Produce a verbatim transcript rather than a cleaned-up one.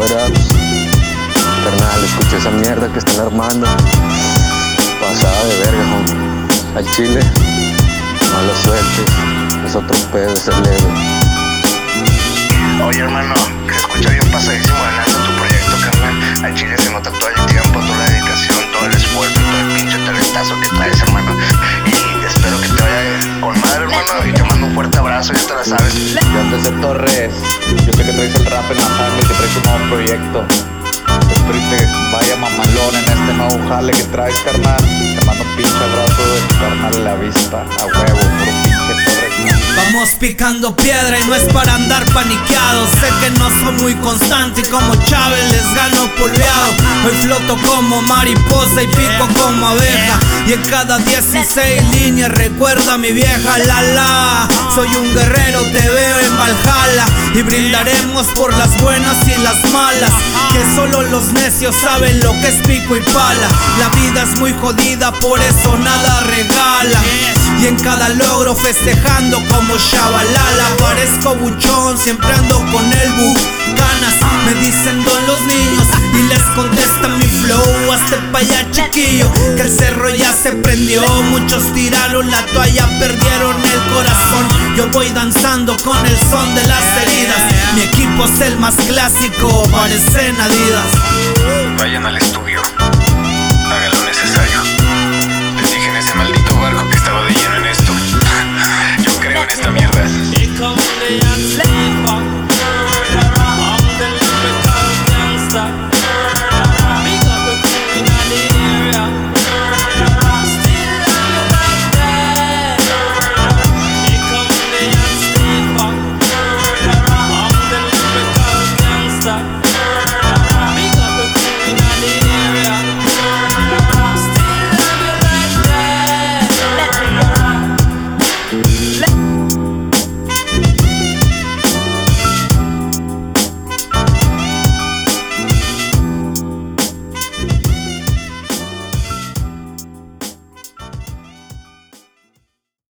what ups. Carnal, escucha esa mierda que están armando. Pasada de verga, homie. Al chile, no lo sueltes. Es otro pedo, es el leve. Oye, hermano, que se escucha bien pasadísimo de lanza tu proyecto, carnal. Al chile se nota todo el tiempo, toda la dedicación, todo el esfuerzo, todo el pinche talentazo que traes, hermano. Y espero que te vaya con madre, hermano. Y te mando un fuerte abrazo, ya te la sabes. Yo antes de Torres, yo sé que traes el rap en la sangre, que traes un nuevo proyecto. Espero y te vaya mamalón en este nuevo jale que traes, carnal. Te mando un pinche abrazo de tu carnal a la vista, a huevo, puro pinche Torres. Vamos picando piedra y no es para andar paniqueado. Sé que no soy muy constante y como Chávez les gano polveado. Hoy floto como mariposa y pico como abeja. Y en cada dieciséis líneas recuerda a mi vieja. La la, soy un guerrero, te veo en Valhalla. Y brindaremos por las buenas y las malas. Que solo los necios saben lo que es pico y pala. La vida es muy jodida, por eso nada regala. Y en cada logro festejando como Shabalala. Parezco buchón, siempre ando con el bucanas. Me dicen don los niños y les contesta mi flow. Hazte pa' allá, chiquillo, que el cerro ya se prendió. Muchos tiraron la toalla, perdieron el corazón. Yo voy danzando con el son de las heridas. Mi equipo es el más clásico, parecen Adidas. Vayan al estudio.